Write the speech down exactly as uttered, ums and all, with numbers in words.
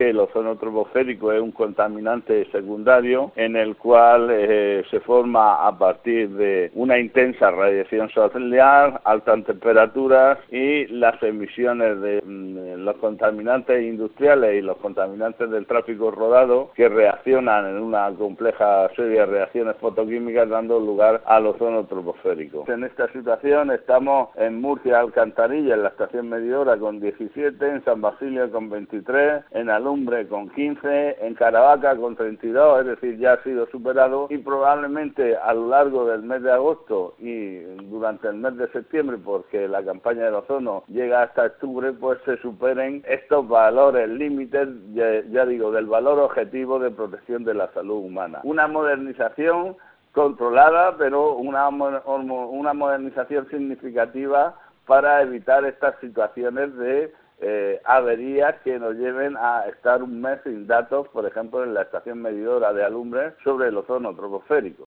El ozono troposférico es un contaminante secundario en el cual eh, se forma a partir de una intensa radiación solar, altas temperaturas y las emisiones de mm, los contaminantes industriales y los contaminantes del tráfico rodado, que reaccionan en una compleja serie de reacciones fotoquímicas dando lugar al ozono troposférico. En esta situación estamos en Murcia, Alcantarilla, en la estación medidora con diecisiete, en San Basilio con veintitrés, en Alumbre con quince, en Caravaca con treinta y dos, es decir, ya ha sido superado, y probablemente a lo largo del mes de agosto y durante el mes de septiembre, porque la campaña del ozono llega hasta octubre, pues se superen estos valores límites, ya, ya digo, del valor objetivo de protección de la salud humana. Una modernización controlada, pero una, una modernización significativa para evitar estas situaciones de Eh, averías que nos lleven a estar un mes sin datos, por ejemplo, en la estación medidora de Alumbre sobre el ozono troposférico.